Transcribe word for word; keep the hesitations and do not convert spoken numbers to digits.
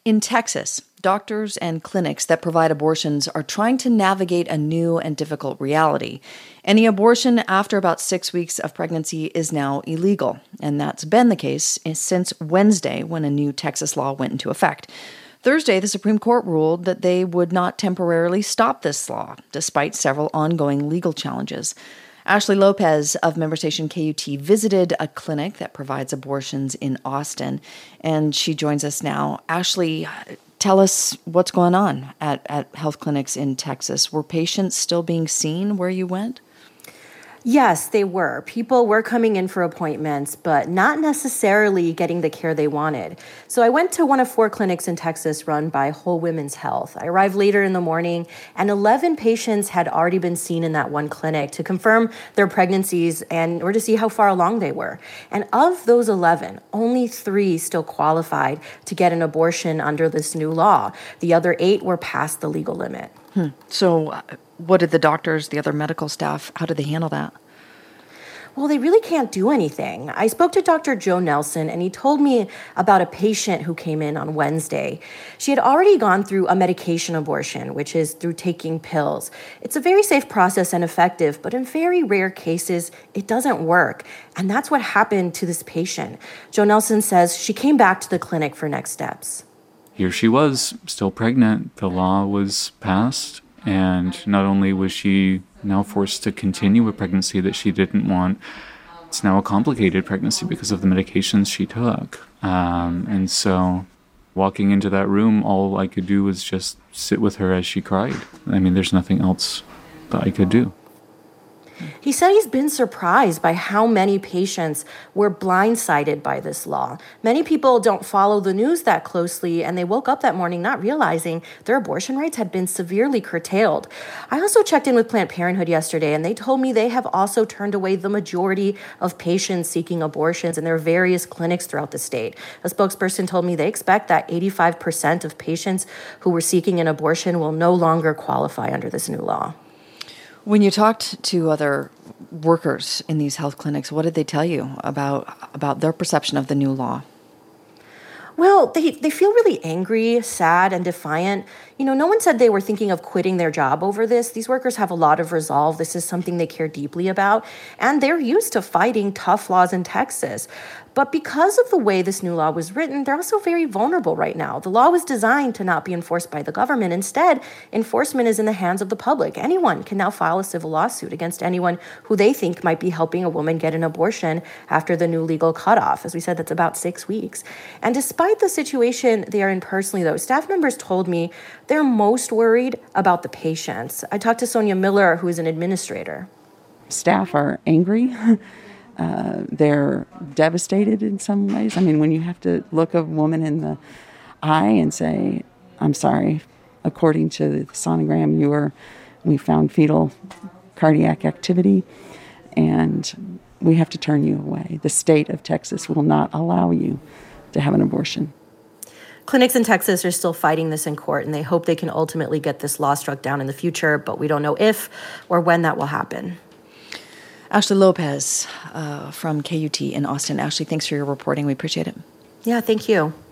In Texas, doctors and clinics that provide abortions are trying to navigate a new and difficult reality. Any abortion after about six weeks of pregnancy is now illegal, and that's been the case since Wednesday when a new Texas law went into effect. Thursday, the Supreme Court ruled that they would not temporarily stop this law, despite several ongoing legal challenges. Ashley Lopez of member station K U T visited a clinic that provides abortions in Austin, and she joins us now. Ashley, tell us what's going on at, at health clinics in Texas. Were patients still being seen where you went? Yes, they were. People were coming in for appointments, but not necessarily getting the care they wanted. So I went to one of four clinics in Texas run by Whole Women's Health. I arrived later in the morning, and eleven patients had already been seen in that one clinic to confirm their pregnancies and or to see how far along they were. And of those eleven, only three still qualified to get an abortion under this new law. The other eight were past the legal limit. Hmm. So uh, what did the doctors, the other medical staff, how did they handle that? Well, they really can't do anything. I spoke to Doctor Joe Nelson, and he told me about a patient who came in on Wednesday. She had already gone through a medication abortion, which is through taking pills. It's a very safe process and effective, but in very rare cases, it doesn't work. And that's what happened to this patient. Joe Nelson says she came back to the clinic for next steps. Here she was, still pregnant. The law was passed, and not only was she now forced to continue a pregnancy that she didn't want, it's now a complicated pregnancy because of the medications she took. Um, and so walking into that room, all I could do was just sit with her as she cried. I mean, there's nothing else that I could do. He said he's been surprised by how many patients were blindsided by this law. Many people don't follow the news that closely, and they woke up that morning not realizing their abortion rights had been severely curtailed. I also checked in with Planned Parenthood yesterday, and they told me they have also turned away the majority of patients seeking abortions in their various clinics throughout the state. A spokesperson told me they expect that eighty-five percent of patients who were seeking an abortion will no longer qualify under this new law. When you talked to other workers in these health clinics, what did they tell you about about their perception of the new law? Well, they, they feel really angry, sad, and defiant. You know, no one said they were thinking of quitting their job over this. These workers have a lot of resolve. This is something they care deeply about, and they're used to fighting tough laws in Texas. But because of the way this new law was written, they're also very vulnerable right now. The law was designed to not be enforced by the government. Instead, enforcement is in the hands of the public. Anyone can now file a civil lawsuit against anyone who they think might be helping a woman get an abortion after the new legal cutoff. As we said, that's about six weeks. And despite the situation they are in personally, though, staff members told me they're most worried about the patients. I talked to Sonia Miller, who is an administrator. Staff are angry. Uh, they're devastated in some ways. I mean, when you have to look a woman in the eye and say, I'm sorry, according to the sonogram, you were, we found fetal cardiac activity, and we have to turn you away. The state of Texas will not allow you to have an abortion. Clinics in Texas are still fighting this in court, and they hope they can ultimately get this law struck down in the future, but we don't know if or when that will happen. Ashley Lopez uh, from K U T in Austin. Ashley, thanks for your reporting. We appreciate it. Yeah, thank you.